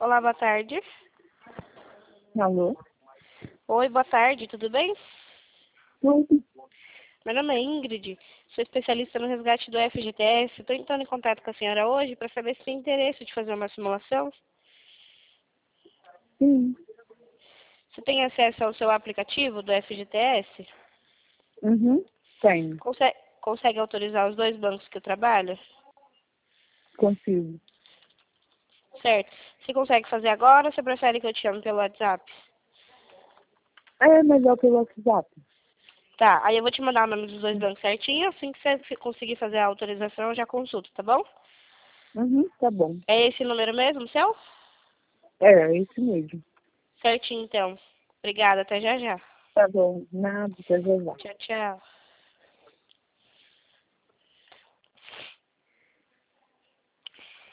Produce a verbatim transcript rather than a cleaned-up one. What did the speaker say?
Olá, boa tarde. Alô? Oi, boa tarde, tudo bem? Tudo. Meu nome é Ingrid, sou especialista no resgate do F G T S. Estou entrando em contato com a senhora hoje para saber se tem interesse de fazer uma simulação. Sim. Você tem acesso ao seu aplicativo do F G T S? Uhum. Tenho. Consegue, consegue autorizar os dois bancos que eu trabalho? Consigo. Certo. Você consegue fazer agora ou você prefere que eu te chame pelo WhatsApp? É melhor pelo WhatsApp. Tá, aí eu vou te mandar o nome dos dois bancos certinho. Assim que você conseguir fazer a autorização, eu já consulto, tá bom? Uhum, tá bom. É esse número mesmo, seu? É, é isso mesmo. Certinho, então. Obrigada, até já já. Tá bom. Nada, até já. Tchau, tchau.